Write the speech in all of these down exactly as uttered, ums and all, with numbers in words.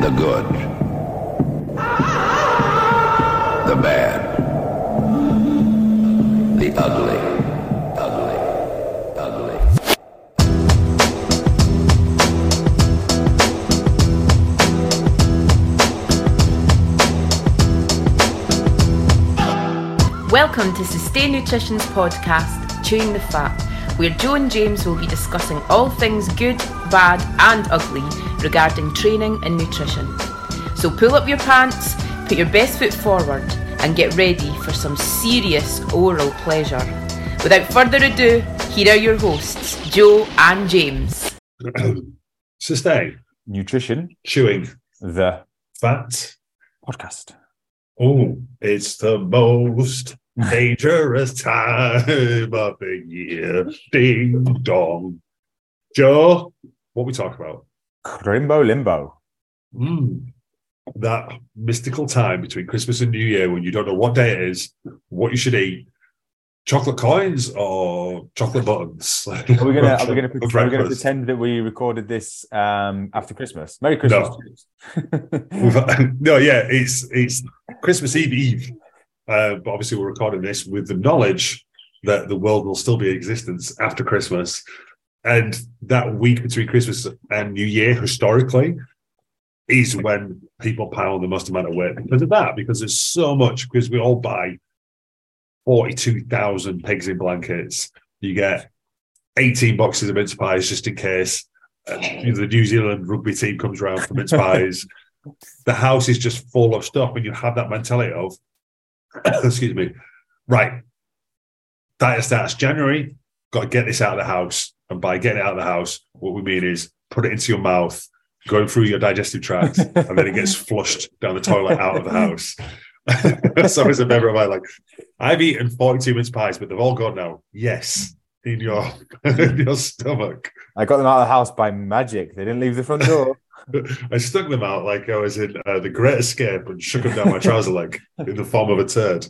The good, the bad, the ugly, ugly, ugly. Welcome to Sustain Nutrition's podcast, Chewing the Fat, where Joe and James will be discussing all things good, bad and ugly regarding training and nutrition. So pull up your pants, put your best foot forward and get ready for some serious oral pleasure. Without further ado, here are your hosts, Joe and James. Sustain. Nutrition. Chewing. The Fat. podcast. Oh, it's the most dangerous time of the year. Ding dong. Joe, what we talk about? Crimbo limbo. Mm, that mystical time between Christmas and New Year when you don't know what day it is, what you should eat. Chocolate coins or chocolate buttons? Are we gonna are we gonna, pre- are we gonna pretend that we recorded this um, after Christmas? Merry Christmas. No, no yeah, it's it's Christmas Eve Eve. Uh, but obviously we're recording this with the knowledge that the world will still be in existence after Christmas. And that week between Christmas and New Year, historically, is when people pile on the most amount of weight because of that, because there's so much, because we all buy forty-two thousand pigs in blankets. You get eighteen boxes of mince pies just in case uh, the New Zealand rugby team comes around for mince pies. The house is just full of stuff, and you have that mentality of, excuse me, right, diet starts January, got to get this out of the house. And by getting it out of the house, what we mean is put it into your mouth, going through your digestive tract, and then it gets flushed down the toilet out of the house. So as a member of my, like, I've eaten forty-two mince pies, but they've all gone now. Yes, in your in your stomach. I got them out of the house by magic. They didn't leave the front door. I stuck them out like I was in uh, The Great Escape and shook them down my trouser leg in the form of a turd.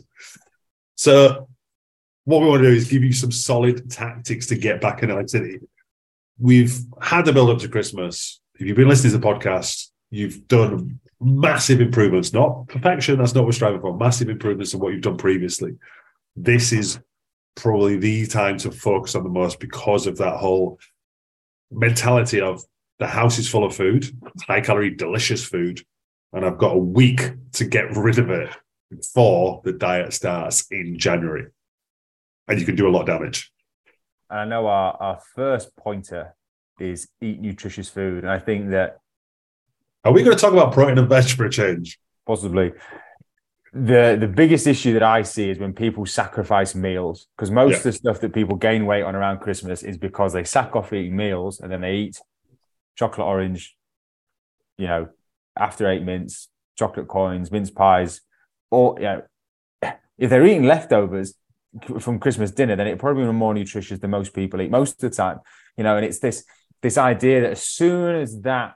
So what we want to do is give you some solid tactics to get back in activity. We've had the build up to Christmas. If you've been listening to the podcast, you've done massive improvements, not perfection. That's not what we're striving for. Massive improvements on what you've done previously. This is probably the time to focus on the most because of that whole mentality of the house is full of food, high calorie, delicious food, and I've got a week to get rid of it before the diet starts in January. And you can do a lot of damage. And I know our, our first pointer is eat nutritious food. And I think that... Are we going to talk about protein and veg for a change? Possibly. The the biggest issue that I see is when people sacrifice meals, because most yeah. of the stuff that people gain weight on around Christmas is because they sack off eating meals and then they eat chocolate orange, you know, after eight mints, chocolate coins, mince pies, or, you know, if they're eating leftovers from Christmas dinner, then it probably be more nutritious than most people eat most of the time, you know. And it's this this idea that as soon as that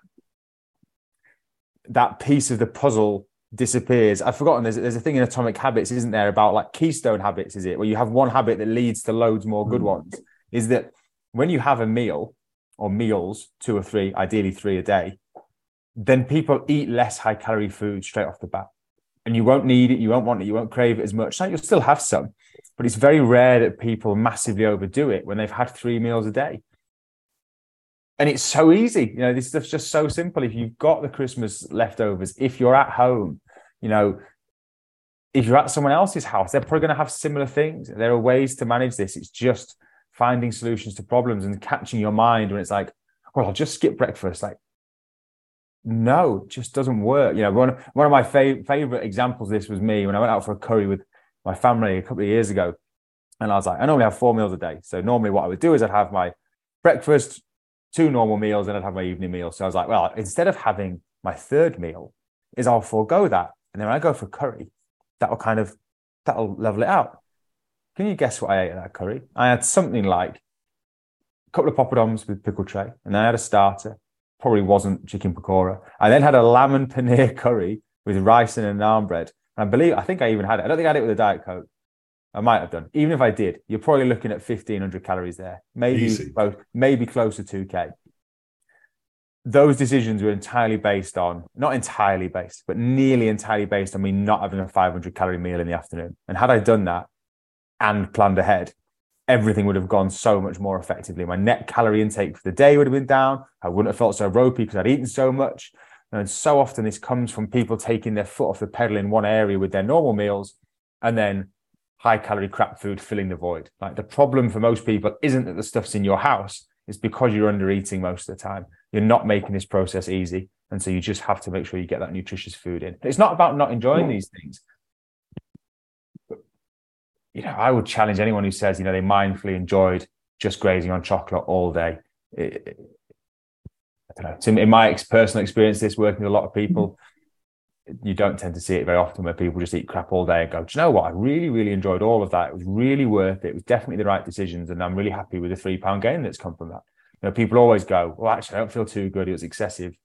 that piece of the puzzle disappears, I've forgotten. There's there's a thing in Atomic Habits, isn't there, about like keystone habits? Is it where you have one habit that leads to loads more good ones? Is that when you have a meal or meals, two or three, ideally three a day, then people eat less high calorie food straight off the bat, and you won't need it, you won't want it, you won't crave it as much. So you'll still have some. But it's very rare that people massively overdo it when they've had three meals a day. And it's so easy. You know, this stuff's just so simple. If you've got the Christmas leftovers, if you're at home, you know, if you're at someone else's house, they're probably going to have similar things. There are ways to manage this. It's just finding solutions to problems and catching your mind when it's like, well, I'll just skip breakfast. Like, no, it just doesn't work. You know, one, one of my fav- favorite examples of this was me when I went out for a curry with my family a couple of years ago. And I was like, I normally have four meals a day. So normally what I would do is I'd have my breakfast, two normal meals, and I'd have my evening meal. So I was like, well, instead of having my third meal, is I'll forego that. And then when I go for curry, that'll kind of, that'll level it out. Can you guess what I ate at that curry? I had something like a couple of poppadoms with pickle tray. And then I had a starter. Probably wasn't chicken pakora. I then had a lamb and paneer curry with rice and a naan bread. And I believe, I think I even had it. I don't think I had it with a Diet Coke. I might have done. Even if I did, you're probably looking at fifteen hundred calories there. Maybe both, maybe close to two K. those decisions were entirely based on, not entirely based, but nearly entirely based on me not having a five hundred calorie meal in the afternoon. And had I done that and planned ahead, everything would have gone so much more effectively. My net calorie intake for the day would have been down. I wouldn't have felt so ropey because I'd eaten so much. And so often this comes from people taking their foot off the pedal in one area with their normal meals and then high calorie crap food filling the void. Like, the problem for most people isn't that the stuff's in your house. It's because you're under eating most of the time. You're not making this process easy. And so you just have to make sure you get that nutritious food in. It's not about not enjoying these things. But, you know, I would challenge anyone who says, you know, they mindfully enjoyed just grazing on chocolate all day. It, it, I don't know. So in my ex- personal experience, this working with a lot of people, you don't tend to see it very often where people just eat crap all day and go, do you know what? I really, really enjoyed all of that. It was really worth it. It was definitely the right decisions. And I'm really happy with the three pound gain that's come from that. You know, people always go, well, actually, I don't feel too good. It was excessive.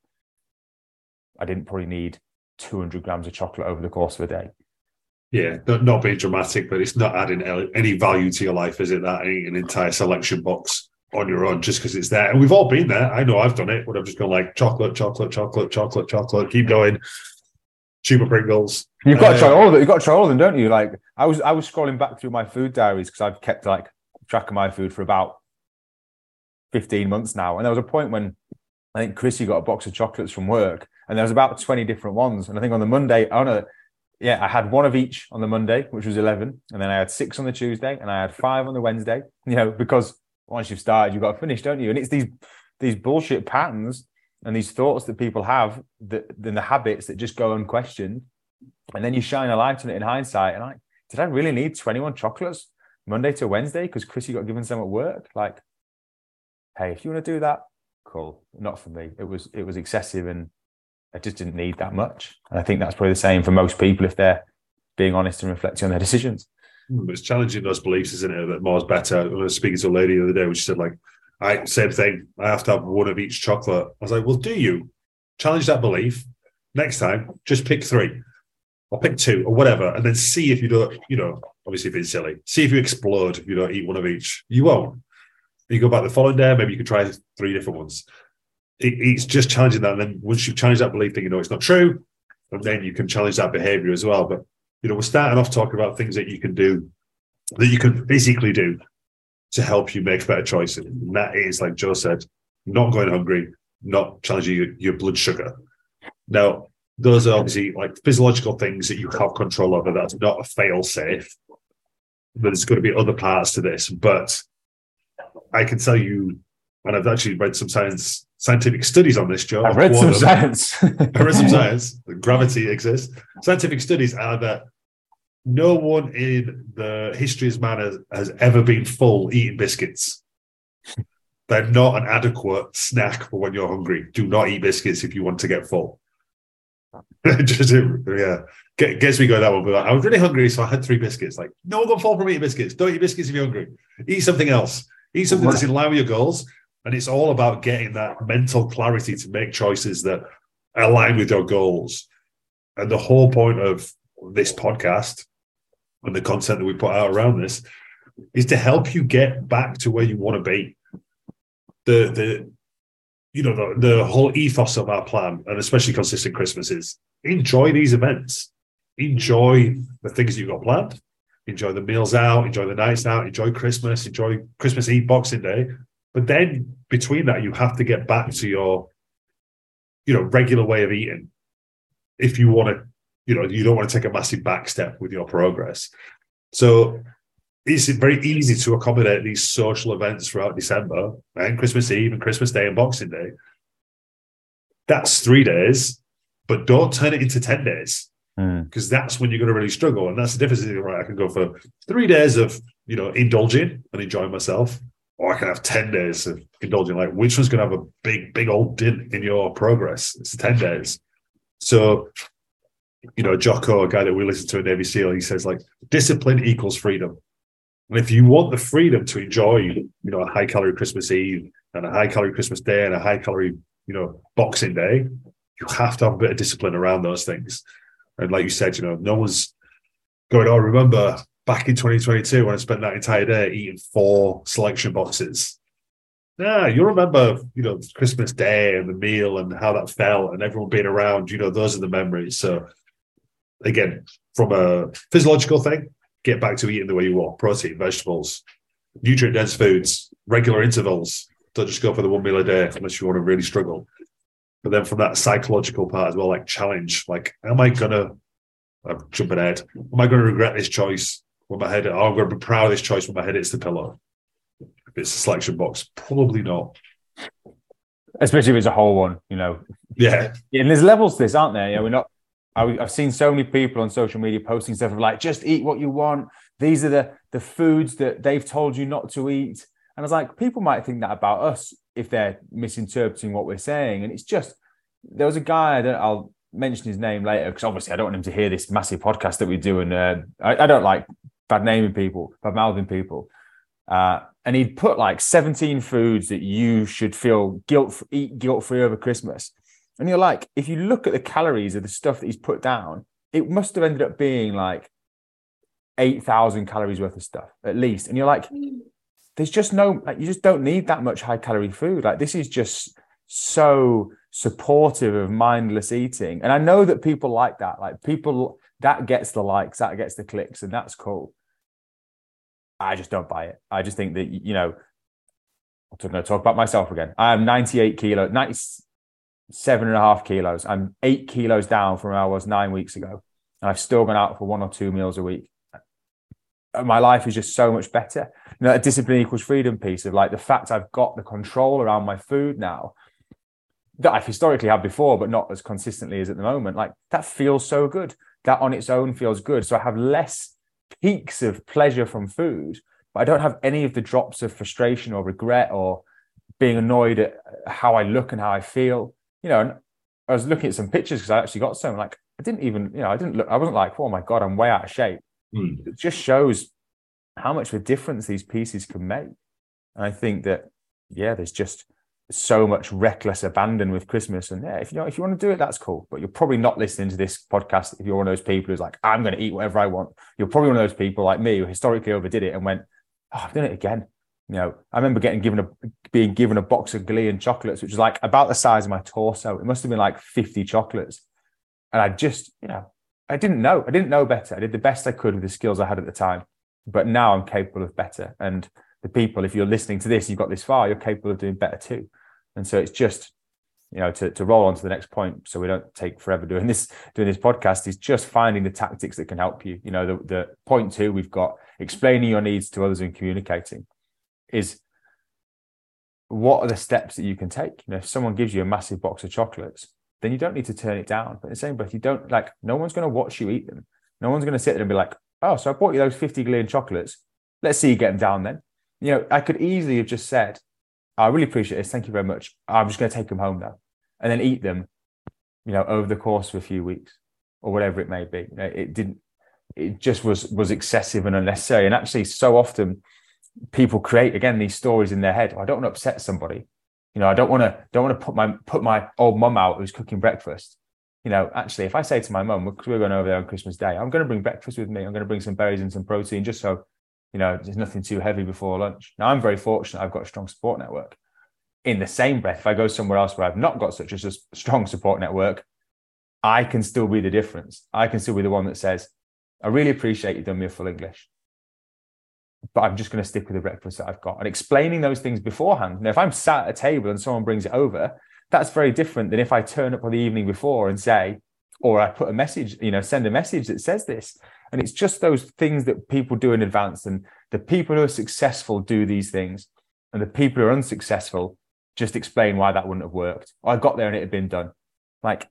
I didn't probably need two hundred grams of chocolate over the course of a day. Yeah, not, not being dramatic, but it's not adding any value to your life, is it? That eating an entire selection box on your own just because it's there. And we've all been there. I know I've done it, but I've just gone like chocolate, chocolate, chocolate, chocolate, chocolate, keep going. Tube of Pringles. You've got uh, to try all of it. You've got to try all of them, don't you? Like, I was I was scrolling back through my food diaries because I've kept like track of my food for about fifteen months now. And there was a point when I think Chrissy got a box of chocolates from work and there was about twenty different ones. And I think on the Monday, oh no, yeah, I had one of each on the Monday, which was eleven. And then I had six on the Tuesday and I had five on the Wednesday, you know, because once you've started, you've got to finish, don't you? And it's these these bullshit patterns and these thoughts that people have, that then the habits that just go unquestioned. And then you shine a light on it in hindsight. And I, did I really need twenty-one chocolates Monday to Wednesday because Chrissy got given some at work? Like, hey, if you want to do that, cool. Not for me. It was it was excessive and I just didn't need that much. And I think that's probably the same for most people if they're being honest and reflecting on their decisions. It's challenging those beliefs, isn't it? That more's better. I was speaking to a lady the other day, which said, like, I same thing. I have to have one of each chocolate. I was like, well, do you challenge that belief? Next time, just pick three or pick two or whatever, and then see if you don't, you know, obviously if it's silly, see if you explode if you don't eat one of each. You won't. You go back the following day, maybe you can try three different ones. It, it's just challenging that. And then once you challenge that belief, then you know it's not true, and then you can challenge that behavior as well. But, you know, we're starting off talking about things that you can do, that you can physically do to help you make better choices. And that is, like Joe said, not going hungry, not challenging your, your blood sugar. Now, those are obviously like physiological things that you have control over. That's not a fail safe. But there's going to be other parts to this. But I can tell you, and I've actually read some science, scientific studies on this, Joe. I've read some science. I read some science. Gravity exists. Scientific studies are that no one in the history of man has, has ever been full eating biscuits. They're not an adequate snack for when you're hungry. Do not eat biscuits if you want to get full. Just, yeah, Get, gets me going that one. But I was really hungry, so I had three biscuits. Like, no one got full from eating biscuits. Don't eat biscuits if you're hungry. Eat something else. Eat something that's in line with your goals. And it's all about getting that mental clarity to make choices that align with your goals. And the whole point of this podcast and the content that we put out around this is to help you get back to where you want to be. The the you know the, the whole ethos of our plan, and especially Consistent Christmas, is enjoy these events, enjoy the things you've got planned, enjoy the meals out, enjoy the nights out, enjoy Christmas, enjoy Christmas Eve, Boxing Day. But then between that, you have to get back to your you know regular way of eating if you want to. You know, you don't want to take a massive back step with your progress. So it's very easy to accommodate these social events throughout December and Christmas Eve and Christmas Day and Boxing Day. That's three days, but don't turn it into ten days because mm. that's when you're going to really struggle. And that's the difference. Right, I can go for three days of, you know, indulging and enjoying myself, or I can have ten days of indulging. Like, which one's going to have a big, big old dent in your progress? It's ten days. So, you know, Jocko, a guy that we listen to at Navy SEAL, he says, like, discipline equals freedom. And if you want the freedom to enjoy, you know, a high-calorie Christmas Eve and a high-calorie Christmas Day and a high-calorie, you know, Boxing Day, you have to have a bit of discipline around those things. And like you said, you know, no one's going, oh, remember back in twenty twenty-two when I spent that entire day eating four selection boxes. Yeah, you remember, you know, Christmas Day and the meal and how that felt and everyone being around, you know, those are the memories. So again, from a physiological thing, get back to eating the way you want: protein, vegetables, nutrient dense foods, regular intervals. Don't just go for the one meal a day unless you want to really struggle. But then from that psychological part as well, like challenge, like, am I gonna I'm jumping ahead? Am I going to regret this choice when my head? Oh, I'm going to be proud of this choice when my head hits the pillow. If it's a selection box, probably not. Especially if it's a whole one, you know. Yeah. Yeah, and there's levels to this, aren't there? You know, we're not. I, I've seen so many people on social media posting stuff of like, just eat what you want. These are the the foods that they've told you not to eat. And I was like, people might think that about us if they're misinterpreting what we're saying. And it's just, there was a guy, I don't, I'll mention his name later because obviously I don't want him to hear this massive podcast that we do. And uh, I, I don't like bad naming people, bad mouthing people. Uh, and he'd put like seventeen foods that you should feel guilt eat guilt-free over Christmas. And you're like, if you look at the calories of the stuff that he's put down, it must have ended up being like eight thousand calories worth of stuff at least. And you're like, there's just no, like, you just don't need that much high calorie food. Like, this is just so supportive of mindless eating. And I know that people like that. Like, people, that gets the likes, that gets the clicks, and that's cool. I just don't buy it. I just think that, you know, I'm going to talk about myself again. I am ninety-eight kilos, ninety-seven and a half kilos. I'm eight kilos down from where I was nine weeks ago. And I've still gone out for one or two meals a week. My life is just so much better. You know, a discipline equals freedom piece of like the fact I've got the control around my food now that I've historically had before, but not as consistently as at the moment. Like, that feels so good. That on its own feels good. So I have less peaks of pleasure from food, but I don't have any of the drops of frustration or regret or being annoyed at how I look and how I feel. You know, and I was looking at some pictures because I actually got some, like, I didn't even, you know, I didn't look, I wasn't like, oh my God, I'm way out of shape. Mm. It just shows how much of a difference these pieces can make. And I think that, yeah, there's just so much reckless abandon with Christmas. And yeah, if you know, if you want to do it, that's cool. But you're probably not listening to this podcast if you're one of those people who's like, I'm going to eat whatever I want. You're probably one of those people like me who historically overdid it and went, oh, I've done it again. You know, I remember getting given a being given a box of Gleeon chocolates, which was like about the size of my torso. It must have been like fifty chocolates. And I just, you know, I didn't know. I didn't know better. I did the best I could with the skills I had at the time. But now I'm capable of better. And the people, if you're listening to this, you've got this far, you're capable of doing better too. And so it's just, you know, to, to roll on to the next point, so we don't take forever doing this, doing this podcast, is just finding the tactics that can help you. You know, the, the point two, we've got explaining your needs to others and communicating, is what are the steps that you can take? You know, if someone gives you a massive box of chocolates, then you don't need to turn it down. But in the same breath, you don't, like, no one's going to watch you eat them. No one's going to sit there and be like, oh, so I bought you those fifty Gleeon chocolates. Let's see you get them down then. You know, I could easily have just said, I really appreciate this. Thank you very much. I'm just going to take them home now and then eat them, you know, over the course of a few weeks or whatever it may be. You know, it didn't, it just was, was excessive and unnecessary. And actually, so often people create, again, these stories in their head. Oh, I don't want to upset somebody. You know, I don't want to, don't want to put my, put my old mum out who's cooking breakfast. You know, actually, if I say to my mum, because we're going over there on Christmas Day, I'm going to bring breakfast with me. I'm going to bring some berries and some protein just so, you know, there's nothing too heavy before lunch. Now, I'm very fortunate. I've got a strong support network. In the same breath, if I go somewhere else where I've not got such a strong support network, I can still be the difference. I can still be the one that says, I really appreciate you've done me a full English, but I'm just going to stick with the breakfast that I've got. And explaining those things beforehand. Now, if I'm sat at a table and someone brings it over, that's very different than if I turn up on the evening before and say, or I put a message, you know, send a message that says this. And it's just those things that people do in advance. And the people who are successful do these things. And the people who are unsuccessful just explain why that wouldn't have worked. Or I got there and it had been done. Like,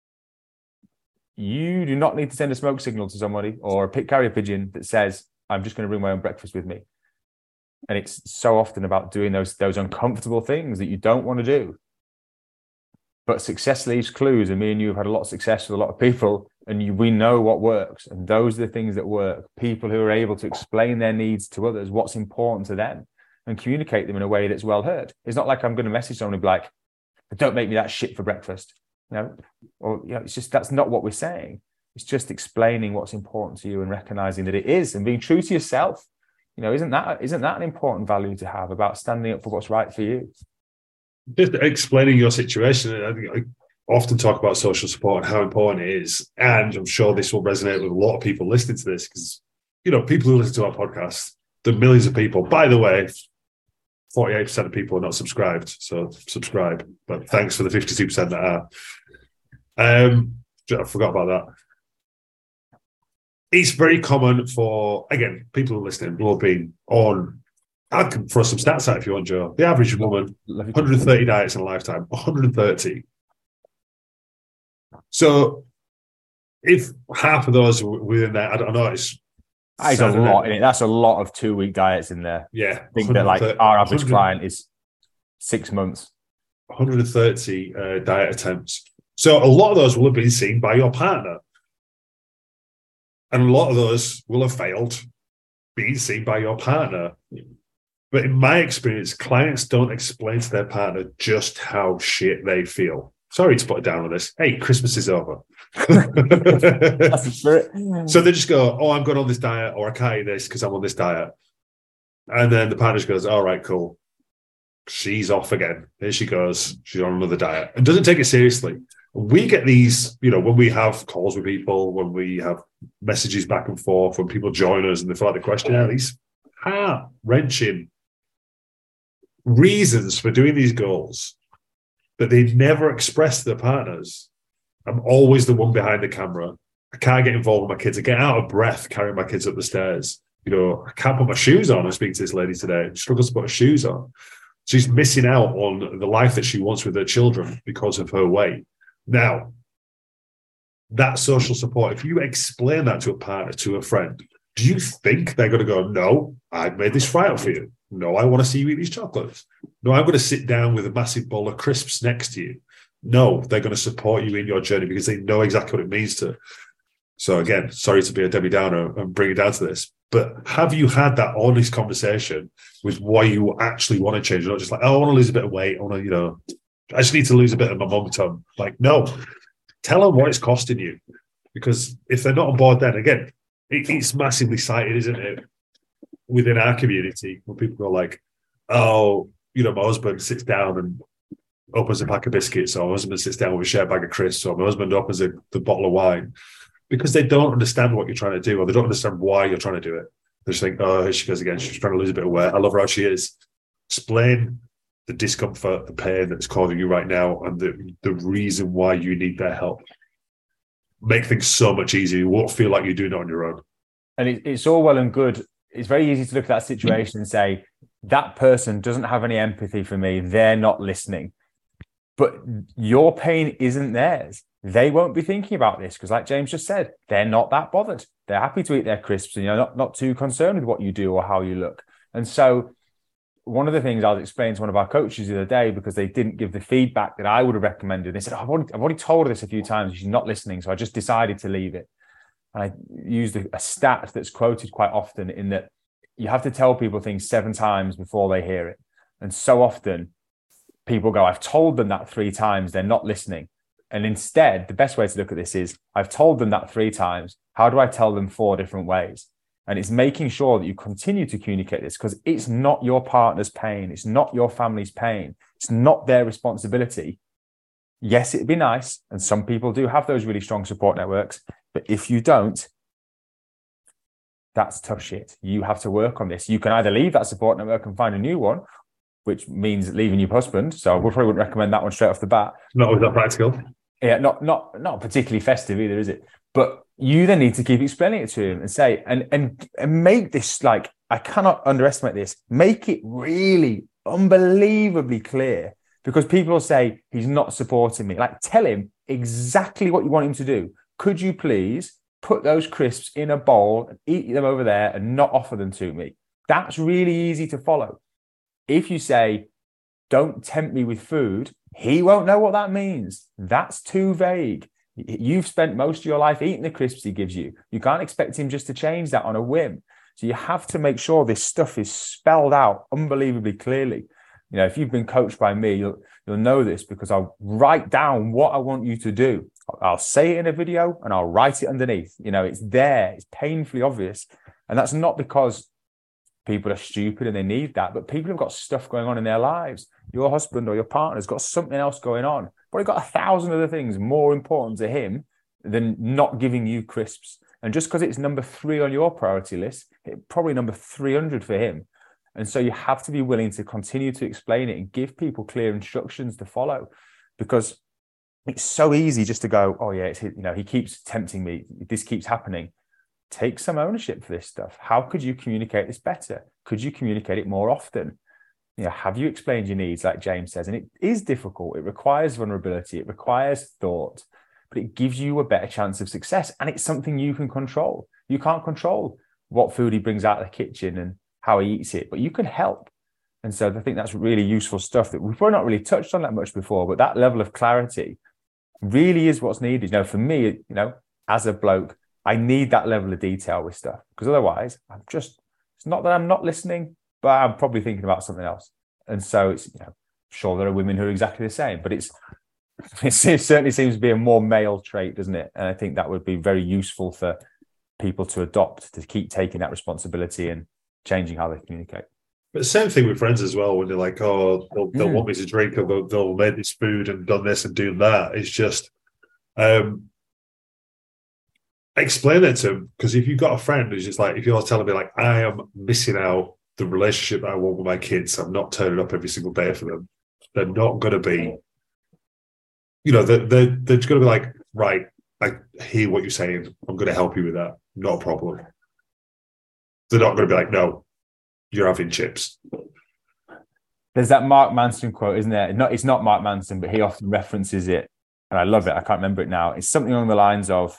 you do not need to send a smoke signal to somebody or a carrier pigeon that says, I'm just going to bring my own breakfast with me. And it's so often about doing those, those uncomfortable things that you don't want to do. But success leaves clues, and me and you have had a lot of success with a lot of people, and you, we know what works, and those are the things that work. People who are able to explain their needs to others, what's important to them, and communicate them in a way that's well heard. It's not like I'm going to message someone and be like, don't make me that shit for breakfast. You know, or, you know, it's just, that's not what we're saying. It's just explaining what's important to you and recognizing that it is, and being true to yourself. You know, isn't that isn't that an important value to have about standing up for what's right for you? Just explaining your situation. I think I often talk about social support and how important it is. And I'm sure this will resonate with a lot of people listening to this because, you know, people who listen to our podcast, the millions of people, by the way, forty-eight percent of people are not subscribed. So subscribe. But thanks for the fifty-two percent that are. Um, I forgot about that. It's very common for, again, people who are listening will have been on, I can throw some stats out if you want, Joe. The average woman, one hundred thirty diets in a lifetime, one hundred thirty. So if half of those were within that, I don't know, it's That's a lot in it. That's a lot of two-week diets in there. Yeah. I think that like our average client is six months. one hundred thirty uh, diet attempts. So a lot of those will have been seen by your partner. And a lot of those will have failed being seen by your partner. But in my experience, clients don't explain to their partner just how shit they feel. Sorry to put it down on this. Hey, Christmas is over. That's the spirit. So they just go, oh, I'm going on this diet, or I can't eat this because I'm on this diet. And then the partner just goes, all right, cool. She's off again. Here she goes. She's on another diet. And doesn't take it seriously. We get these, you know, when we have calls with people, when we have messages back and forth, when people join us and they fill out the questionnaire, these heart-wrenching reasons for doing these goals that they never express to their partners. I'm always the one behind the camera. I can't get involved with my kids. I get out of breath carrying my kids up the stairs. You know, I can't put my shoes on. I speak to this lady today. She struggles to put her shoes on. She's missing out on the life that she wants with her children because of her weight. Now, that social support, if you explain that to a partner, to a friend, do you think they're going to go, no, I've made this fry up for you. No, I want to see you eat these chocolates. No, I'm going to sit down with a massive bowl of crisps next to you. No, they're going to support you in your journey because they know exactly what it means to. So again, sorry to be a Debbie Downer and bring it down to this, but have you had that honest conversation with why you actually want to change? You're not just like, oh, I want to lose a bit of weight. I want to, you know, I just need to lose a bit of my momentum. Like, no, tell them what it's costing you. Because if they're not on board, then again, it, it's massively cited, isn't it? Within our community, when people go like, oh, you know, my husband sits down and opens a pack of biscuits, or my husband sits down with a shared bag of crisps, or my husband opens a, the bottle of wine, because they don't understand what you're trying to do, or they don't understand why you're trying to do it. They just think, oh, here she goes again. She's trying to lose a bit of weight. I love her how she is. Explain the discomfort, the pain that's causing you right now, and the, the reason why you need their help. Make things so much easier. You won't feel like you're doing it on your own. And it, it's all well and good. It's very easy to look at that situation and say, that person doesn't have any empathy for me. They're not listening. But your pain isn't theirs. They won't be thinking about this because, like James just said, they're not that bothered. They're happy to eat their crisps and you're not, not too concerned with what you do or how you look. And so one of the things I was explaining to one of our coaches the other day, because they didn't give the feedback that I would have recommended. They said, oh, I've, already, I've already told her this a few times. She's not listening. So I just decided to leave it. And I used a, a stat that's quoted quite often in that you have to tell people things seven times before they hear it. And so often people go, I've told them that three times. They're not listening. And instead, the best way to look at this is, I've told them that three times. How do I tell them four different ways? And it's making sure that you continue to communicate this, because it's not your partner's pain. It's not your family's pain. It's not their responsibility. Yes, it'd be nice. And some people do have those really strong support networks. But if you don't, that's tough shit. You have to work on this. You can either leave that support network and find a new one, which means leaving your husband. So I probably wouldn't recommend that one straight off the bat. Not with that practical. Yeah, not not not particularly festive either, is it? But you then need to keep explaining it to him and say, and and and make this, like, I cannot underestimate this. Make it really unbelievably clear, because people will say he's not supporting me. Like, tell him exactly what you want him to do. Could you please put those crisps in a bowl and eat them over there and not offer them to me? That's really easy to follow. If you say, don't tempt me with food, he won't know what that means. That's too vague. You've spent most of your life eating the crisps he gives you. You can't expect him just to change that on a whim. So you have to make sure this stuff is spelled out unbelievably clearly. You know, if you've been coached by me, you'll, you'll know this, because I'll write down what I want you to do. I'll say it in a video and I'll write it underneath. You know, it's there. It's painfully obvious. And that's not because people are stupid and they need that, but people have got stuff going on in their lives. Your husband or your partner's got something else going on, but he's got a thousand other things more important to him than not giving you crisps. And just because it's number three on your priority list, it's probably number three hundred for him. And so you have to be willing to continue to explain it and give people clear instructions to follow, because it's so easy just to go, oh yeah, it's, you know, he keeps tempting me. This keeps happening. Take some ownership for this stuff. How could you communicate this better? Could you communicate it more often? You know, have you explained your needs, like James says? And it is difficult. It requires vulnerability. It requires thought, but it gives you a better chance of success. And it's something you can control. You can't control what food he brings out of the kitchen and how he eats it, but you can help. And so I think that's really useful stuff that we've probably not really touched on that much before, but that level of clarity really is what's needed. You know, for me, you know, as a bloke, I need that level of detail with stuff, because otherwise I'm just, it's not that I'm not listening, but I'm probably thinking about something else. And so it's, you know, sure, there are women who are exactly the same, but it's, it certainly seems to be a more male trait, doesn't it? And I think that would be very useful for people to adopt, to keep taking that responsibility and changing how they communicate. But the same thing with friends as well, when they're like, oh, they'll, they'll Mm. want me to drink, or they'll, they'll make this food and done this and do that. It's just, um, explain it to them, because if you've got a friend who's just like, if you're telling me like, I am missing out the relationship that I want with my kids, I'm not turning up every single day for them, they're not going to be, you know, they're, they're, they're just going to be like, right, I hear what you're saying, I'm going to help you with that, not a problem. They're not going to be like, no, you're having chips. There's that Mark Manson quote, isn't there? Not, it's not Mark Manson, but he often references it, and I love it. I can't remember it now. It's something along the lines of,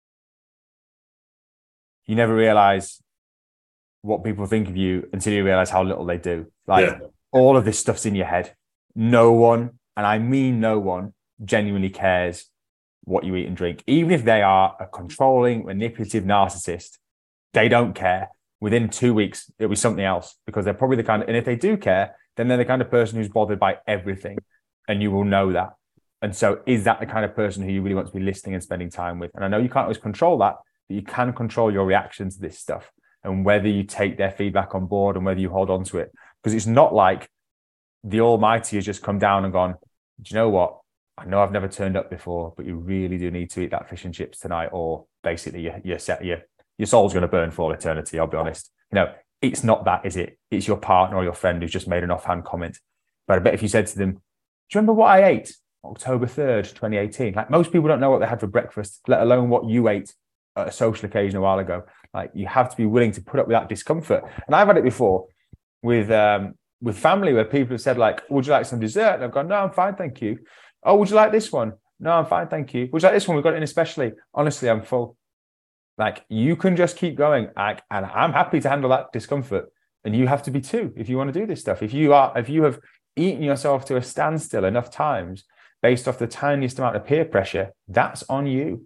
you never realize what people think of you until you realize how little they do. Like, Yeah. all of this stuff's in your head. No one, and I mean no one, genuinely cares what you eat and drink. Even if they are a controlling, manipulative narcissist, they don't care. Within two weeks, it'll be something else, because they're probably the kind of, and if they do care, then they're the kind of person who's bothered by everything, and you will know that. And so is that the kind of person who you really want to be listening and spending time with? And I know you can't always control that, but you can control your reaction to this stuff, and whether you take their feedback on board and whether you hold on to it. Because it's not like the Almighty has just come down and gone, do you know what? I know I've never turned up before, but you really do need to eat that fish and chips tonight, or basically you're, you're set, you're, your soul's going to burn for all eternity, I'll be honest. You know, it's not that, is it? It's your partner or your friend who's just made an offhand comment. But I bet if you said to them, do you remember what I ate October third, twenty eighteen? Like, most people don't know what they had for breakfast, let alone what you ate at a social occasion a while ago. Like, you have to be willing to put up with that discomfort. And I've had it before with um, with family, where people have said like, would you like some dessert? And I've gone, no, I'm fine, thank you. Oh, would you like this one? No, I'm fine, thank you. Would you like this one? We've got it in especially. Honestly, I'm full. Like, you can just keep going. Like, and I'm happy to handle that discomfort. And you have to be too, if you want to do this stuff. If you are, if you have eaten yourself to a standstill enough times based off the tiniest amount of peer pressure, that's on you.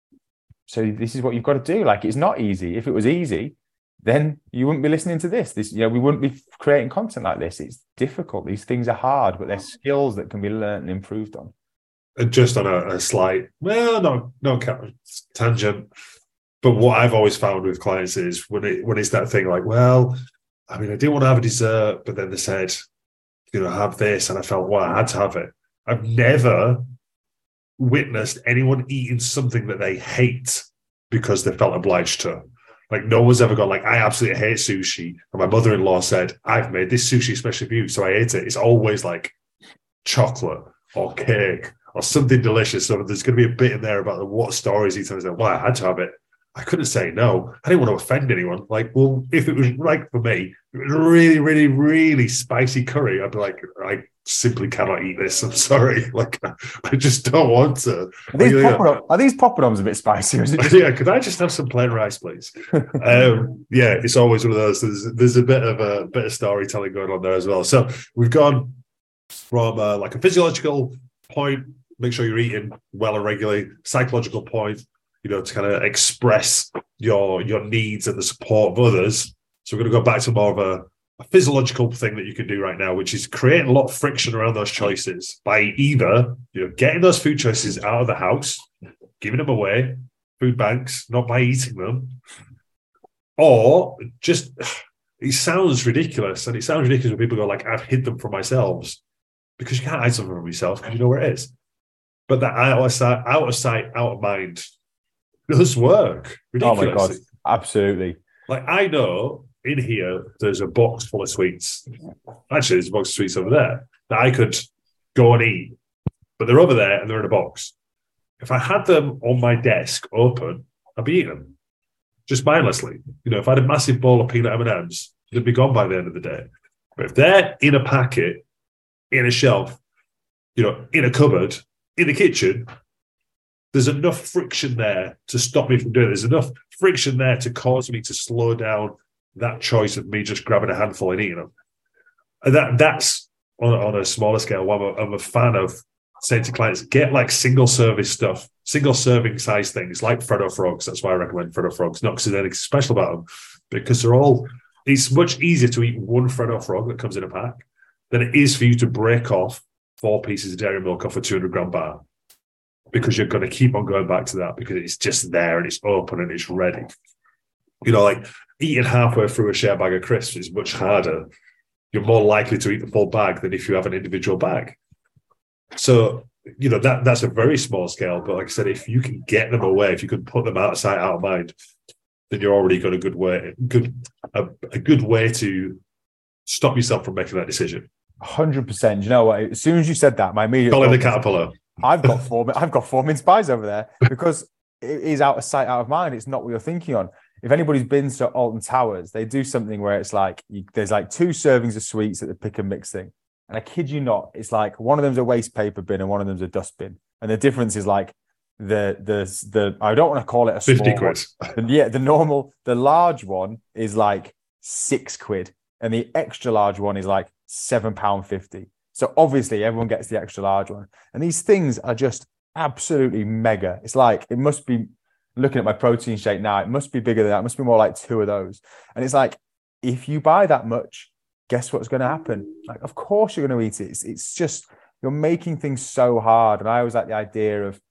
So this is what you've got to do. Like, it's not easy. If it was easy, then you wouldn't be listening to this. This, you know, we wouldn't be creating content like this. It's difficult. These things are hard, but they're skills that can be learned and improved on. And just on a, a slight, well, no, no tangent. But what I've always found with clients is when it when it's that thing like, well, I mean, I didn't want to have a dessert, but then they said, you know, have this, and I felt, well, I had to have it. I've never witnessed anyone eating something that they hate because they felt obliged to. Like, no one's ever gone like, I absolutely hate sushi, and my mother-in-law said, I've made this sushi especially for you, so I ate it. It's always like chocolate or cake or something delicious. So there's going to be a bit in there about what stories he tells. Like, well, I had to have it. I couldn't say no. I didn't want to offend anyone. Like, well, if it was right for me, it was a really, really, really spicy curry, I'd be like, I simply cannot eat this. I'm sorry. Like, I just don't want to. Are these, like, poppadom, are these poppadoms a bit spicy? Or is it just- yeah, could I just have some plain rice, please? um, yeah, it's always one of those. There's, there's a bit of a bit of storytelling going on there as well. So we've gone from uh, like a physiological point, make sure you're eating well and regularly, psychological point, you know, to kind of express your your needs and the support of others. So we're going to go back to more of a, a physiological thing that you can do right now, which is creating a lot of friction around those choices by either, you know, getting those food choices out of the house, giving them away, food banks, not by eating them, or just, it sounds ridiculous, and it sounds ridiculous when people go like, I've hid them from myself, because you can't hide something from yourself because you know where it is. But that out of sight, out of sight, out of mind does work. Ridiculous. Oh my God, absolutely. Like, I know in here there's a box full of sweets. Actually, there's a box of sweets over there that I could go and eat, but they're over there and they're in a box. If I had them on my desk open, I'd be eating them just mindlessly. You know, if I had a massive bowl of peanut M and M's, they'd be gone by the end of the day. But if they're in a packet, in a shelf, you know, in a cupboard, in the kitchen, there's enough friction there to stop me from doing it. There's enough friction there to cause me to slow down that choice of me just grabbing a handful and eating them. And that that's on, on a smaller scale. I'm a, I'm a fan of saying to clients, get like single service stuff, single serving size things like Freddo Frogs. That's why I recommend Freddo Frogs, not because there's anything special about them, because they're all, it's much easier to eat one Freddo Frog that comes in a pack than it is for you to break off four pieces of dairy milk off a two hundred gram bar, because you're going to keep on going back to that because it's just there and it's open and it's ready. You know, like eating halfway through a share bag of crisps is much harder. You're more likely to eat the full bag than if you have an individual bag. So, you know, that that's a very small scale. But like I said, if you can get them away, if you can put them out of sight, out of mind, then you're already got a good way, good a, a good way to stop yourself from making that decision. one hundred percent. You know what? As soon as you said that, my immediate Colin the Caterpillar. I've got four. I've got four mince pies over there because it is out of sight, out of mind. It's not what you're thinking on. If anybody's been to Alton Towers, they do something where it's like you, there's like two servings of sweets at the pick and mix thing, and I kid you not, it's like one of them's a waste paper bin and one of them's a dustbin, and the difference is like the the the I don't want to call it a fifty small quid. One. Yeah, the normal, the large one is like six quid, and the extra large one is like seven pound fifty. So obviously everyone gets the extra large one. And these things are just absolutely mega. It's like, it must be, looking at my protein shake now, it must be bigger than that. It must be more like two of those. And it's like, if you buy that much, guess what's going to happen? Like, of course you're going to eat it. It's, it's just, you're making things so hard. And I always like the idea of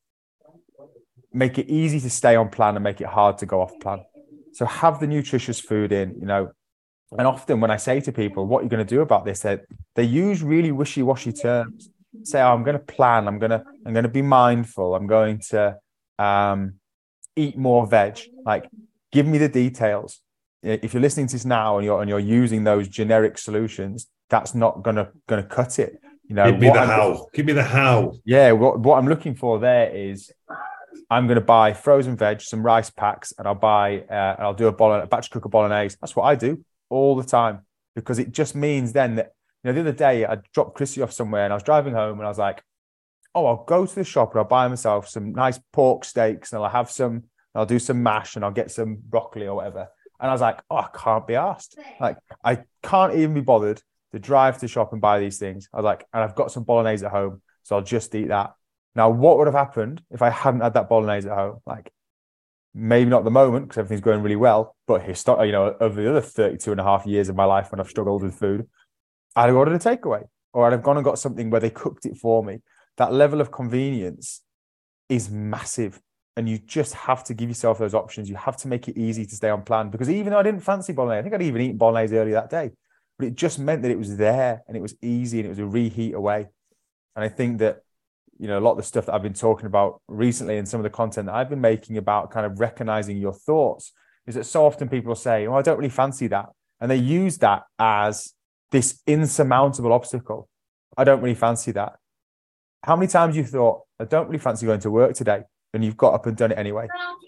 make it easy to stay on plan and make it hard to go off plan. So have the nutritious food in, you know. And often when I say to people, what are you going to do about this? They, they use really wishy-washy terms. Say, oh, I'm going to plan. I'm going to, I'm going to be mindful. I'm going to um, eat more veg. Like, give me the details. If you're listening to this now and you're, and you're using those generic solutions, that's not going to, going to cut it. You know, Give me the I'm, how. Give me the how. Yeah. What, what I'm looking for there is I'm going to buy frozen veg, some rice packs, and I'll buy, uh, and I'll do a, bolo- a batch cooker bolognese. That's what I do all the time, because it just means then that, you know, the other day I dropped Chrissy off somewhere and I was driving home and I was like, oh, I'll go to the shop and I'll buy myself some nice pork steaks and I'll have some, I'll do some mash and I'll get some broccoli or whatever. And I was like, oh, I can't be asked. Like, I can't even be bothered to drive to the shop and buy these things. I was like, and I've got some bolognese at home, so I'll just eat that. Now, what would have happened if I hadn't had that bolognese at home? Like, maybe not at the moment because everything's going really well, but histor- you know, over the other thirty-two and a half years of my life when I've struggled with food, I'd have ordered a takeaway or I'd have gone and got something where they cooked it for me. That level of convenience is massive. And you just have to give yourself those options. You have to make it easy to stay on plan, because even though I didn't fancy bolognese, I think I'd even eaten bolognese earlier that day, but it just meant that it was there and it was easy and it was a reheat away. And I think that, you know, a lot of the stuff that I've been talking about recently and some of the content that I've been making about kind of recognizing your thoughts is that so often people say, well, I don't really fancy that. And they use that as this insurmountable obstacle. I don't really fancy that. How many times you thought, I don't really fancy going to work today, and you've got up and done it anyway?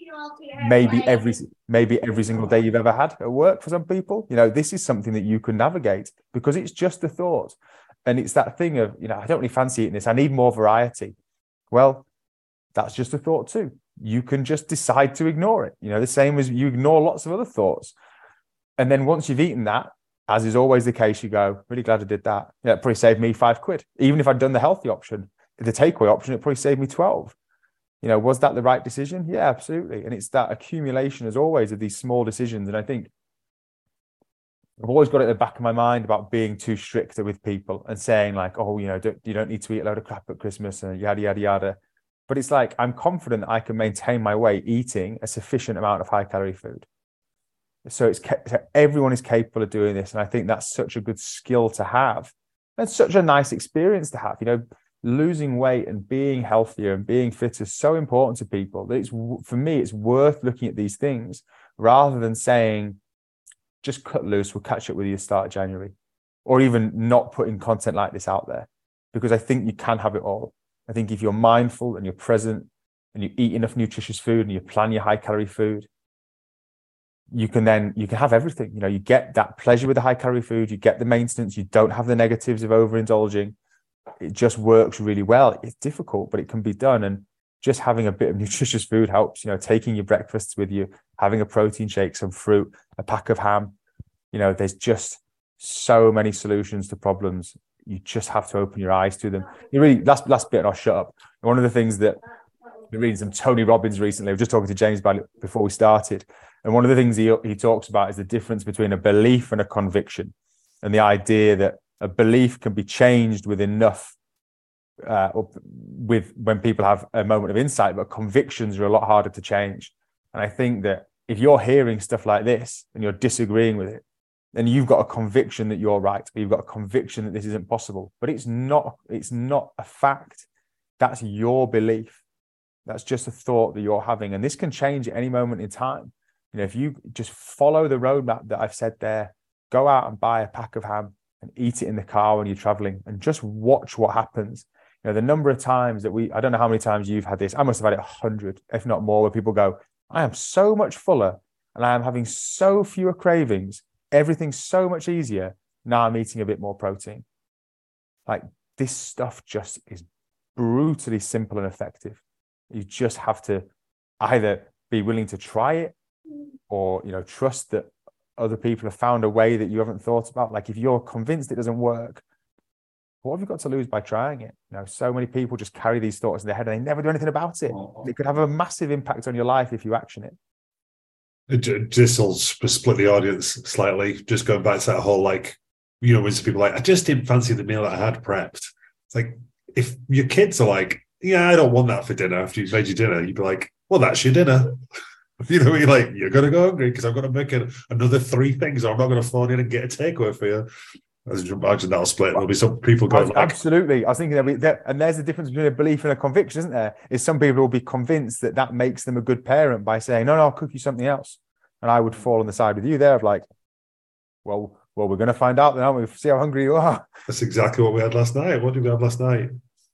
Maybe every, maybe every single day you've ever had at work for some people. You know, this is something that you can navigate because it's just a thought. And it's that thing of, you know, I don't really fancy eating this. I need more variety. Well, that's just a thought too. You can just decide to ignore it. You know, the same as you ignore lots of other thoughts. And then once you've eaten that, as is always the case, you go, really glad I did that. Yeah, it probably saved me five quid. Even if I'd done the healthy option, the takeaway option, it probably saved me twelve. You know, was that the right decision? Yeah, absolutely. And it's that accumulation, as always, of these small decisions. And I think I've always got it at the back of my mind about being too strict with people and saying like, oh, you know, don't, you don't need to eat a load of crap at Christmas and yada, yada, yada. But it's like, I'm confident that I can maintain my weight eating a sufficient amount of high calorie food. So it's so everyone is capable of doing this, and I think that's such a good skill to have. And such a nice experience to have. You know, losing weight and being healthier and being fitter is so important to people that it's, for me, it's worth looking at these things rather than saying, just cut loose, we'll catch up with you at the start of January, or even not putting content like this out there, because I think you can have it all. I think if you're mindful and you're present and you eat enough nutritious food and you plan your high calorie food, you can then, you can have everything. You know, you get that pleasure with the high calorie food, you get the maintenance, you don't have the negatives of overindulging. It just works really well. It's difficult, but it can be done. And just having a bit of nutritious food helps, you know, taking your breakfasts with you, having a protein shake, some fruit, a pack of ham. You know, there's just so many solutions to problems. You just have to open your eyes to them. You really, last, last bit and I'll shut up. One of the things that I've been reading some Tony Robbins recently, I was just talking to James about it before we started. And one of the things he, he talks about is the difference between a belief and a conviction, and the idea that a belief can be changed with enough, uh, with when people have a moment of insight, but convictions are a lot harder to change. And I think that if you're hearing stuff like this and you're disagreeing with it, then you've got a conviction that you're right, or you've got a conviction that this isn't possible. But it's not, it's not a fact. That's your belief. That's just a thought that you're having. And this can change at any moment in time. You know, if you just follow the roadmap that I've said there, go out and buy a pack of ham and eat it in the car when you're traveling and just watch what happens. You know, the number of times that we, I don't know how many times you've had this. I must have had it a hundred, if not more, where people go, I am so much fuller and I am having so fewer cravings. Everything's so much easier. Now I'm eating a bit more protein. Like, this stuff just is brutally simple and effective. You just have to either be willing to try it, or, you know, trust that other people have found a way that you haven't thought about. Like, if you're convinced it doesn't work, what have you got to lose by trying it? You know, so many people just carry these thoughts in their head and they never do anything about it. It could have a massive impact on your life if you action it. Just will split the audience slightly. Just going back to that whole, like, you know, when people are like, I just didn't fancy the meal that I had prepped. It's like, if your kids are like, yeah, I don't want that for dinner after you've made your dinner, you'd be like, well, that's your dinner. You know, you're like, you're going to go hungry because I'm going to make it another three things, or I'm not going to phone in and get a takeaway for you. I imagine that'll split. There'll be some people going like, absolutely. I was thinking, there'll be there, and there's the difference between a belief and a conviction, isn't there? Is some people will be convinced that that makes them a good parent by saying, no, no, I'll cook you something else. And I would fall on the side with you there of like, well, well, we're going to find out then, aren't we? See how hungry you are. That's exactly what we had last night. What did we have last night?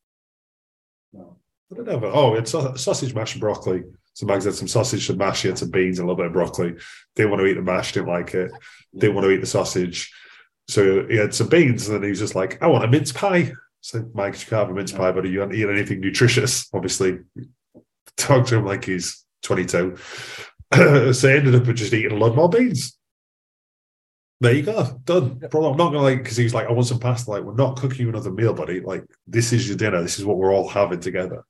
I don't know. But, oh, it's sausage, mash, and broccoli. So Mags had some sausage, some mash, he had some beans, and a little bit of broccoli. Didn't want to eat the mash, didn't like it. Didn't want to eat the sausage. So he had some beans, and then he was just like, I want a mince pie. So, Mike, you can't have a mince pie, but you haven't eaten anything nutritious, obviously. Talk to him like he's twenty-two. So he ended up with just eating a lot more beans. There you go, done. Probably, I'm not going to, like, because he was like, I want some pasta. Like, we're not cooking you another meal, buddy. Like, this is your dinner. This is what we're all having together.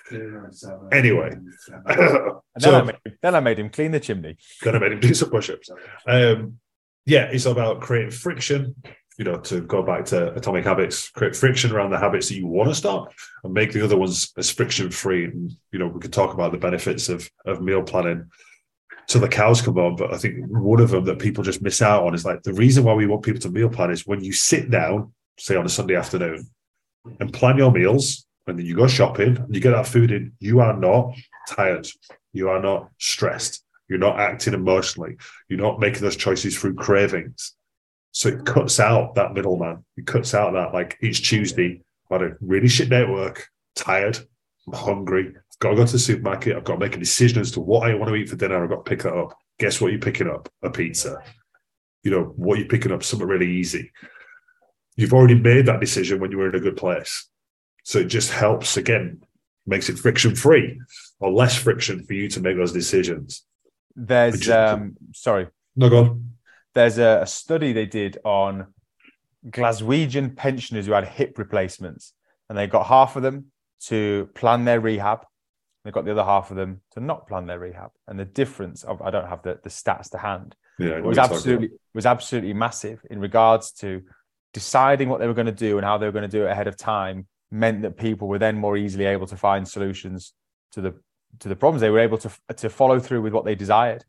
Anyway, and then, so, I made him, then I made him clean the chimney. Then I made him do some push-ups. Um, yeah, it's about creating friction, you know, to go back to Atomic Habits, create friction around the habits that you want to stop and make the other ones as friction-free. And, you know, we could talk about the benefits of, of meal planning till the cows come on. But I think one of them that people just miss out on is like, the reason why we want people to meal plan is when you sit down, say on a Sunday afternoon, and plan your meals, and then you go shopping and you get that food in, you are not tired. You are not stressed. You're not acting emotionally. You're not making those choices through cravings. So it cuts out that middleman. It cuts out that, like, each Tuesday, I've had a really shit day at work, tired, I'm hungry, I've got to go to the supermarket, I've got to make a decision as to what I want to eat for dinner, I've got to pick that up. Guess what you're picking up? A pizza. You know, what you're picking up, something really easy. You've already made that decision when you were in a good place. So it just helps, again, makes it friction-free or less friction for you to make those decisions. There's, just, um, sorry. No, go on. There's a, a study they did on Glaswegian pensioners who had hip replacements, and they got half of them to plan their rehab. They got the other half of them to not plan their rehab. And the difference of, I don't have the, the stats to hand, yeah, it was absolutely, was absolutely massive in regards to deciding what they were going to do and how they were going to do it ahead of time. Meant that people were then more easily able to find solutions to the to the problems. They were able to to follow through with what they desired.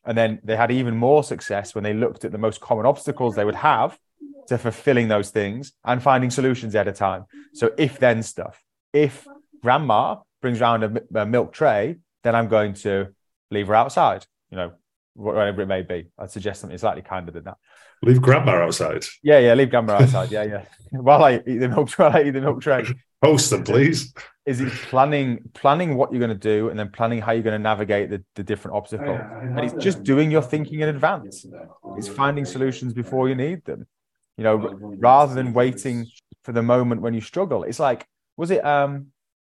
And then they had even more success when they looked at the most common obstacles they would have to fulfilling those things and finding solutions at a time. So if then stuff, if grandma brings around a, a milk tray, then I'm going to leave her outside, you know, whatever it may be. I'd suggest something slightly kinder than that. Leave grandma outside. Yeah, yeah, leave grandma outside. Yeah, yeah. While I eat the milk, while I eat the milk tray. Host them, please. Is it planning, planning what you're going to do, and then planning how you're going to navigate the, the different obstacles. And it's just doing your thinking in advance. It's finding solutions before you need them. You know, rather than waiting for the moment when you struggle. It's like, was it um,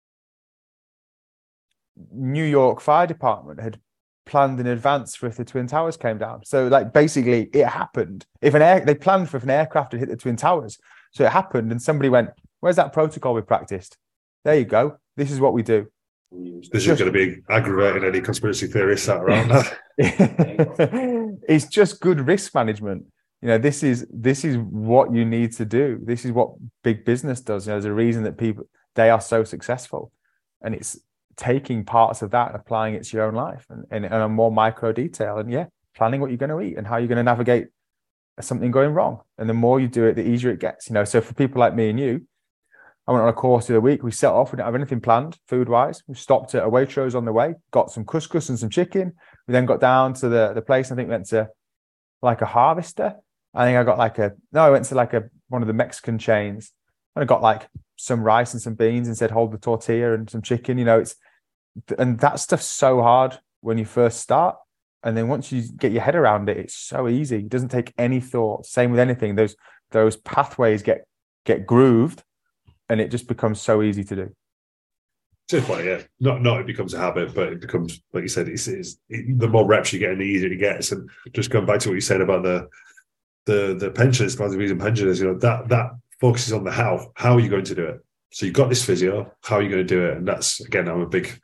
New York Fire Department had planned in advance for if the Twin Towers came down. So like basically it happened. If an air, they planned for if an aircraft had hit the Twin Towers. So it happened and somebody went, where's that protocol we practiced? There you go. This is what we do. This is going to be aggravating any conspiracy theorists sat around that. It's just good risk management. You know, this is this is what you need to do. This is what big business does. You know, there's a reason that people, they are so successful. And it's taking parts of that and applying it to your own life and, and, and a more micro detail. And yeah, planning what you're going to eat and how you're going to navigate something going wrong. And the more you do it, the easier it gets. You know, so for people like me and you, I went on a course the other week. We set off. We didn't have anything planned food-wise. We stopped at a Waitrose on the way, got some couscous and some chicken. We then got down to the, the place. I think we went to like a Harvester. I think I got like a, no, I went to like a one of the Mexican chains. And I got like some rice and some beans and said, hold the tortilla and some chicken. You know, it's, and that stuff's so hard when you first start. And then once you get your head around it, it's so easy. It doesn't take any thought. Same with anything. Those, those pathways get, get grooved and it just becomes so easy to do. Just like, yeah, not, not it becomes a habit, but it becomes, like you said, it's, it's it, the more reps you get and the easier it gets. And just going back to what you said about the, the, the pensioners, part of the reason pensioners, you know, that, that, focuses on the how. How are you going to do it? So you've got this physio. How are you going to do it? And that's, again, I'm a big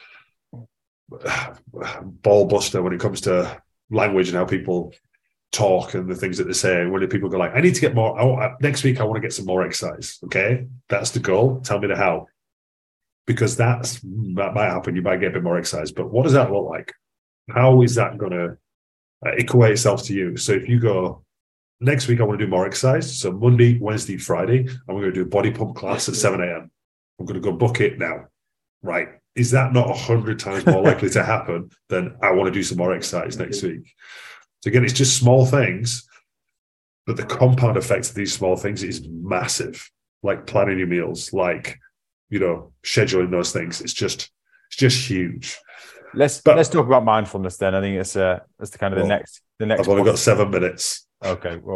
ball buster when it comes to language and how people talk and the things that they're saying. When people go like, I need to get more, I, next week I want to get some more exercise. Okay, that's the goal. Tell me the how. Because that's, that might happen. You might get a bit more exercise. But what does that look like? How is that going to equate itself to you? So if you go, next week, I want to do more exercise. So Monday, Wednesday, Friday, I'm going to do a body pump class at seven a.m. I'm going to go book it now. Right. Is that not a hundred times more likely to happen than I want to do some more exercise next week? So again, it's just small things, but the compound effect of these small things is massive. Like planning your meals, like, you know, scheduling those things. It's just, it's just huge. Let's but, let's talk about mindfulness then. I think it's uh, that's the kind of well, the next the next. I've only got seven minutes. Okay, well,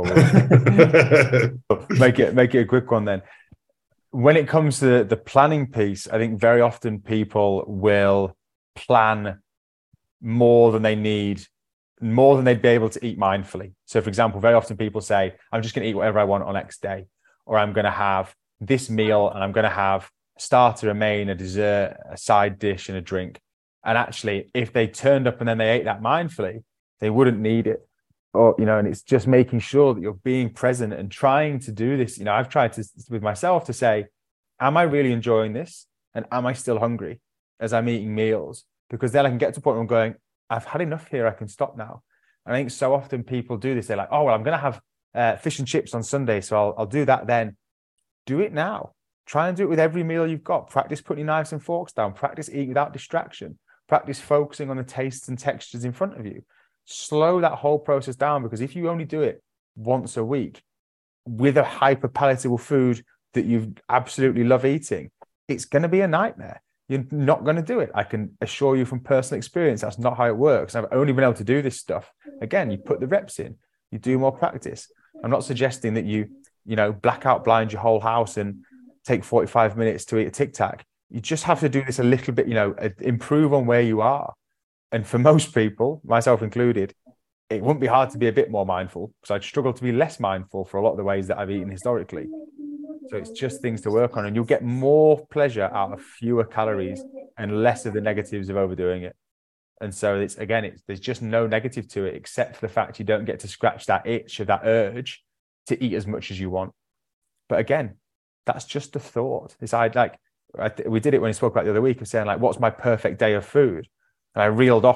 we'll make it make it a quick one then. When it comes to the planning piece, I think very often people will plan more than they need, more than they'd be able to eat mindfully. So, for example, very often people say, "I'm just going to eat whatever I want on X day," or "I'm going to have this meal and I'm going to have a starter, a main, a dessert, a side dish, and a drink." And actually, if they turned up and then they ate that mindfully, they wouldn't need it. Or, you know, and it's just making sure that you're being present and trying to do this. You know, I've tried to, with myself to say, am I really enjoying this? And am I still hungry as I'm eating meals? Because then I can get to a point where I'm going, I've had enough here. I can stop now. And I think so often people do this. They're like, oh, well, I'm going to have uh, fish and chips on Sunday, so I'll, I'll do that then. Do it now. Try and do it with every meal you've got. Practice putting your knives and forks down. Practice eating without distraction. Practice focusing on the tastes and textures in front of you. Slow that whole process down, because if you only do it once a week with a hyper palatable food that you absolutely love eating, it's going to be a nightmare. You're not going to do it. I can assure you from personal experience, that's not how it works. I've only been able to do this stuff. Again, you put the reps in, you do more practice. I'm not suggesting that you, you know, blackout blind your whole house and take forty-five minutes to eat a Tic Tac. You just have to do this a little bit, you know, improve on where you are. And for most people, myself included, it wouldn't be hard to be a bit more mindful, because I'd struggle to be less mindful for a lot of the ways that I've eaten historically. So it's just things to work on, and you'll get more pleasure out of fewer calories and less of the negatives of overdoing it. And so it's, again, it's, there's just no negative to it, except for the fact you don't get to scratch that itch or that urge to eat as much as you want. But again, that's just a thought. It's I like, I th- we did it when we spoke about the other week of saying like, what's my perfect day of food? And I reeled off that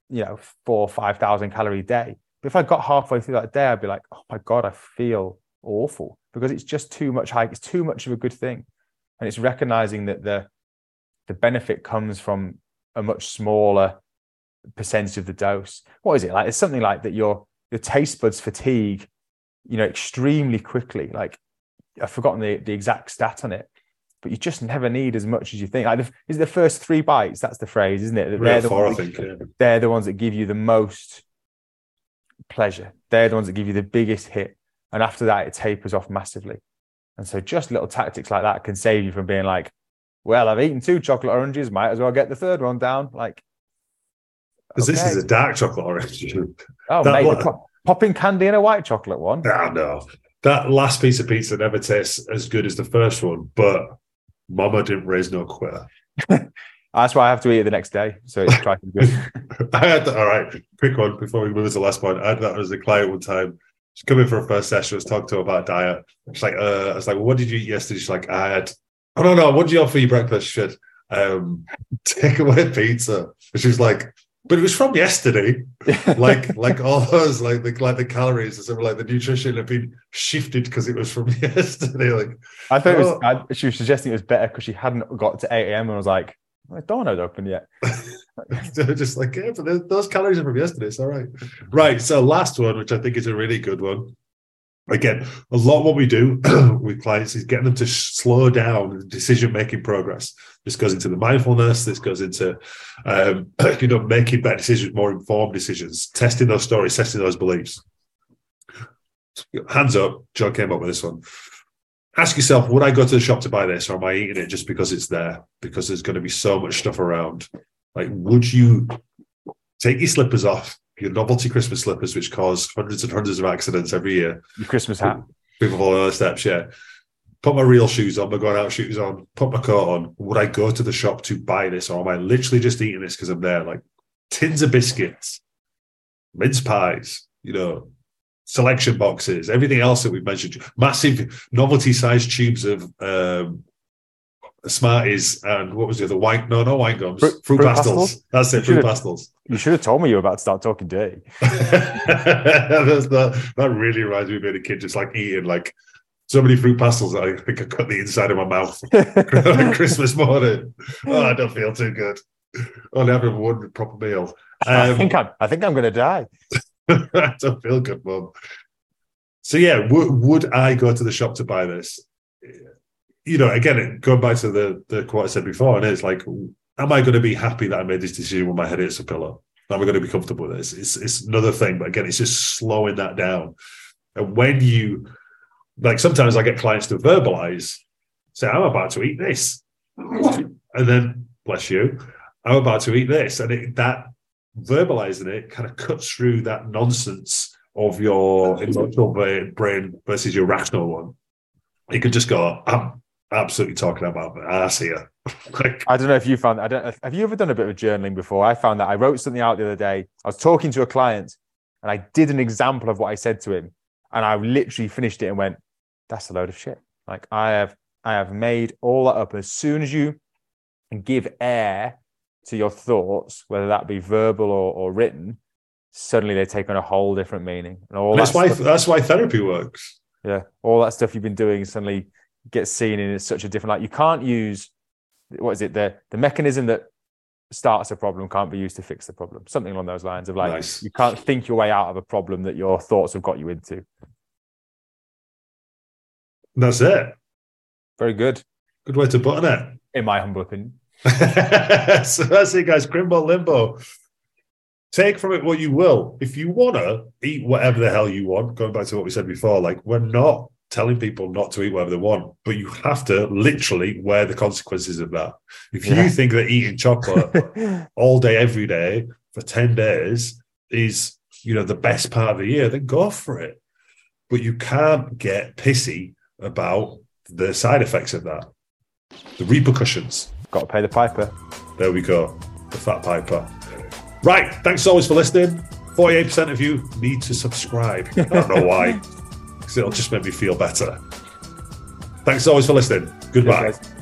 you know, four or five thousand calorie day. But if I got halfway through that day, I'd be like, oh my God, I feel awful, because it's just too much high. It's too much of a good thing. And it's recognizing that the, the benefit comes from a much smaller percentage of the dose. What is it like? It's something like that your, your taste buds fatigue, you know, extremely quickly. Like, I've forgotten the, the exact stat on it, but you just never need as much as you think. Like, the, is it the first three bites? That's the phrase, isn't it? They're the, four, ones I that, think, yeah. They're the ones that give you the most pleasure. They're the ones that give you the biggest hit. And after that, it tapers off massively. And so just little tactics like that can save you from being like, well, I've eaten two chocolate oranges, might as well get the third one down. Like, because okay. this is a dark chocolate orange. Oh, that mate, la- pop, popping candy in a white chocolate one. Ah, no. That last piece of pizza never tastes as good as the first one, but Mama didn't raise no quitter. That's why I have to eat it the next day. So it's twice as good. I had that, all right, quick one before we move to the last point. I had that as a client one time. She's coming for a first session. I was talking to her about diet. She's like, uh, I was like, well, what did you eat yesterday? She's like, I had, oh, no, no, what did you have for your breakfast? She said, um, takeaway pizza. And she was like, but it was from yesterday. like, like all those, like the, like the calories, and so like the nutrition had been shifted because it was from yesterday. Like, I thought oh. it was, I, she was suggesting it was better because she hadn't got to eight a.m. and I was like, my door not open yet. Just like, yeah, but those calories are from yesterday. It's all right. Right. So last one, which I think is a really good one. Again, a lot of what we do with clients is getting them to slow down decision-making progress. This goes into the mindfulness. This goes into, um, you know, making better decisions, more informed decisions, testing those stories, testing those beliefs. Hands up. John came up with this one. Ask yourself, would I go to the shop to buy this, or am I eating it just because it's there? Because there's going to be so much stuff around. Like, would you take your slippers off, your novelty Christmas slippers, which cause hundreds and hundreds of accidents every year? Your Christmas hat. People follow other steps, yeah. Put my real shoes on, my going out shoes on, put my coat on. Would I go to the shop to buy this, or am I literally just eating this because I'm there? Like tins of biscuits, mince pies, you know, selection boxes, everything else that we've mentioned, massive novelty-sized tubes of um, Smarties and what was the other? Wine? No, no wine gums. Fruit, fruit, fruit pastels. pastels. That's it, fruit pastels. You should have told me you were about to start talking dirty. That's that, that really reminds me of being a kid, just like eating like so many fruit pastels that I think I cut the inside of my mouth on Christmas morning. Oh, I don't feel too good. Only having one proper meal. Um, I think I'm. I think I'm going to die. I don't feel good, Mum. So yeah, w- would I go to the shop to buy this? You know, again, going back to the the quote I said before, and it's like, am I going to be happy that I made this decision when my head hits a pillow? Am I going to be comfortable with this? It's it's another thing, but again, it's just slowing that down. And when you, like, sometimes I get clients to verbalize, say, I'm about to eat this, and then bless you, I'm about to eat this, and it, that. Verbalizing it kind of cuts through that nonsense of your emotional brain versus your rational one. You could just go, I'm absolutely talking about my ass here. Like, I don't know if you found, I don't, have you ever done a bit of journaling before? I found that I wrote something out the other day. I was talking to a client and I did an example of what I said to him. And I literally finished it and went, that's a load of shit. Like I have, I have made all that up. As soon as you give air to your thoughts, whether that be verbal or, or written, suddenly they take on a whole different meaning. And all and that's that why stuff, that's why therapy works. Yeah, all that stuff you've been doing suddenly gets seen in such a different light. You can't use, what is it, the the mechanism that starts a problem can't be used to fix the problem. Something along those lines of like, nice. You can't think your way out of a problem that your thoughts have got you into. That's it. Very good. Good way to button it. In my humble opinion. So that's it, guys. Crimbo Limbo. Take from it what you will. If you want to eat whatever the hell you want, going back to what we said before, like we're not telling people not to eat whatever they want, but you have to literally wear the consequences of that. If yeah. you think that eating chocolate all day, every day for ten days is, you know, the best part of the year, then go for it. But you can't get pissy about the side effects of that, the repercussions. Got to pay the piper. There we go. The fat piper. Right. Thanks always for listening. forty-eight percent of you need to subscribe. I don't know why. Because it'll just make me feel better. Thanks always for listening. Goodbye.